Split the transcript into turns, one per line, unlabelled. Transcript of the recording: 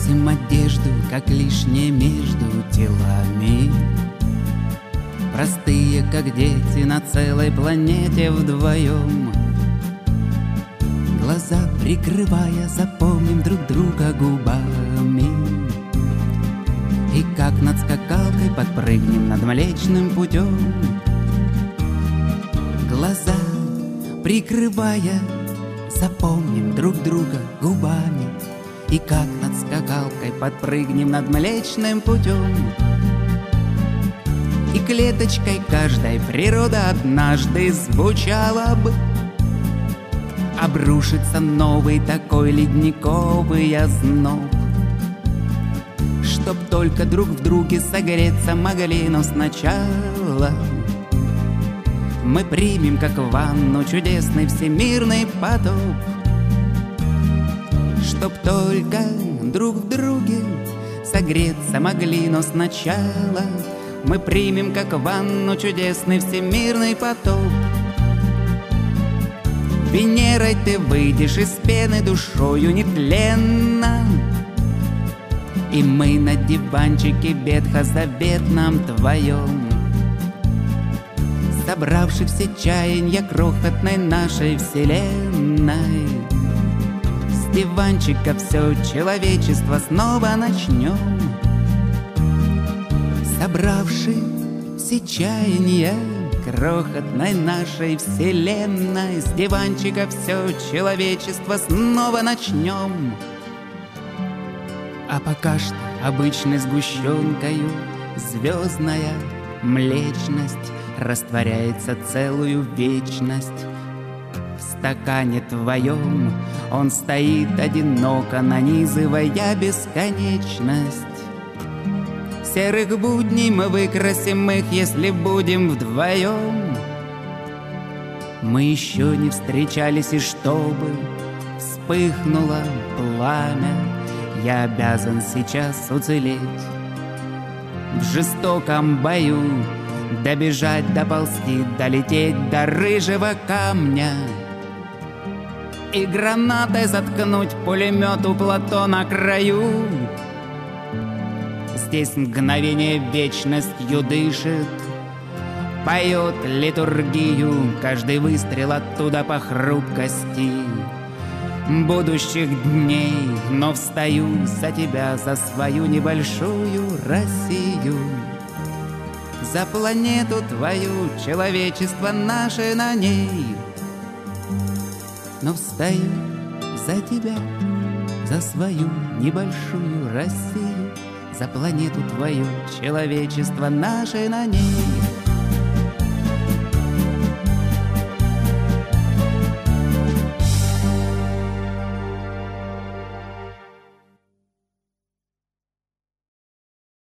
Носим одежду, как лишнее между телами. Простые, как дети на целой планете вдвоем. Глаза прикрывая, запомним друг друга губами. И как над скакалкой подпрыгнем над Млечным путем. Глаза прикрывая, запомним друг друга губами. И как над скакалкой подпрыгнем над Млечным путем. И клеточкой каждой природа однажды звучала бы. Обрушится новый такой ледниковый озноб. Чтоб только друг в друге согреться могли, но сначала мы примем, как ванну, чудесный всемирный потоп. Чтоб только друг в друге согреться могли, но сначала мы примем, как ванну, чудесный всемирный потоп. Венерой ты выйдешь из пены душою нетленно, и мы на диванчике ветхозаветном твоем, собравши все чаяния крохотной нашей вселенной, с диванчика все человечество снова начнем. Собравши все чаяния крохотной нашей вселенной, с диванчика все человечество снова начнем. А пока что обычной сгущенкою звездная млечность растворяется целую вечность. В стакане твоем он стоит одиноко, нанизывая бесконечность. Серых будней мы выкрасим их, если будем вдвоем. Мы еще не встречались, и чтобы вспыхнуло пламя, я обязан сейчас уцелеть в жестоком бою, добежать, доползти, долететь до рыжего камня и гранатой заткнуть пулемет у плато на краю. Здесь мгновение вечностью дышит, поет литургию, каждый выстрел оттуда по хрупкости будущих дней. Но встаю за тебя, за свою небольшую Россию, за планету твою, человечество наше на ней. Но встаю за тебя, за свою небольшую Россию, за планету твою, человечество наше на ней.